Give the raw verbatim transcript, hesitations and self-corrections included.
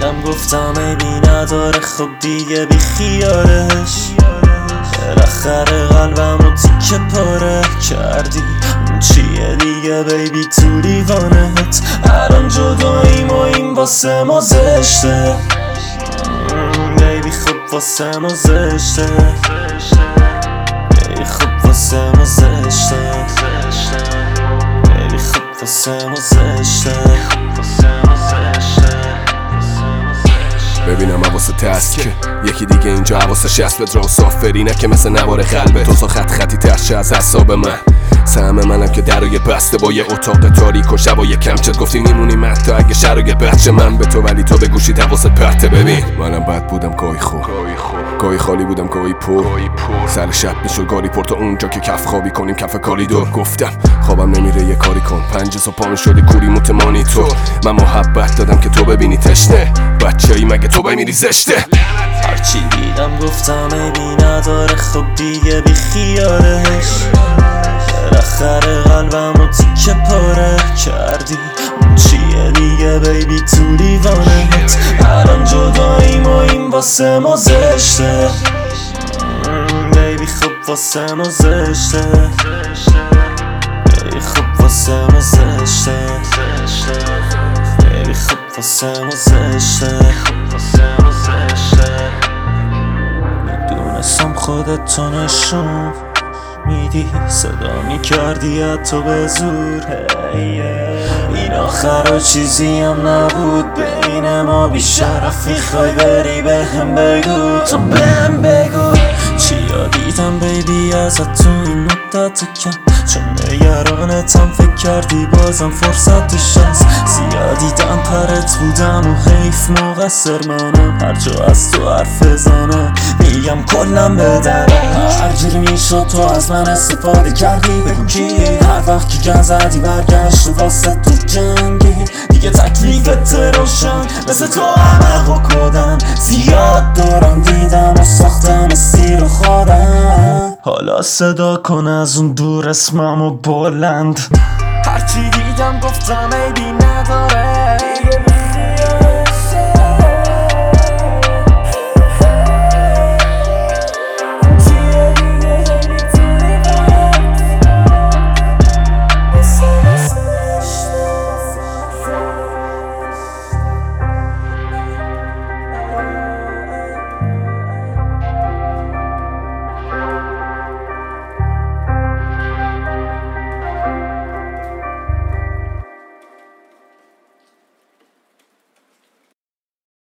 دیدم گفتم عیبی نداره خب دیگه بی خیالش بالاخره قلبم رو تیکه پاره کردی اون چیه دیگه بیبی تو لیوانت الان جداییم و این واسه ما زشته بیبی خب واسه ما زشته بیبی خب واسه ما زشته بیبی خب واسه ما زشته ببینم حواست هست که یکی دیگه اینجا حواسش هست به دراسافری نه که مثل نوار قلبه تو خط خطی ترشه از حساب من سهم منم که درای بسته با یه اتاق تاریک و شبای کمچت گفتی میمونیم حتی اگه شرای بچه من به تو ولی تو به گوشیت حواست پرته ببین منم بد بودم گاهی خوب گاهی خالی بودم گاهی پر سر شب میشد گاری پر تا اونجا که کف خوابی کنیم کف کاری دور گفتم خوابم نمیره یه کاری کن پنج صبح پا میشدی کوری متمانی تو من محبت دادم که تو ببینی تشنه بچه‌ای مگه تو بمیری زشته هرچی دیدم گفتم عیبی نداره خب دیگه بی خیالش بالاخره قلبم رو تیکه پاره کردی اون چیه دیگه بیبی تو لیوانت الان جداییم و این واسه ما زشته بیبی خب واسه ما زشته بیبی خب واسه ما زشته بیبی خب واسه ما زشته میدونستم خودت تو نشون میدی صدا میکردی حتی به زور این آخر چیزی هم نبود بین ما بیشرف میخوای بری به هم بگو تو به هم بگو چیا دیدم بیبی ازت تو این مدت کم چون نگرانتم فکر کردی بازم فرصتش هست زیادیدم پرت بودم و حیف مقصر منم هر جا از تو حرف بزنم میگم کلم بدرم هر جوری میشد تو از من استفاده کردی بگو کی هر وقت که گن زدی برگشت واسه تو جنگی دیگه تکلیفت روشن مثل تو همه و کدن زیاد دورم دیدم و ساختم سیر و خودم حالا صدا کن از اون دور اسمم و بلند هرچی دیدم گفتم عیبی نداره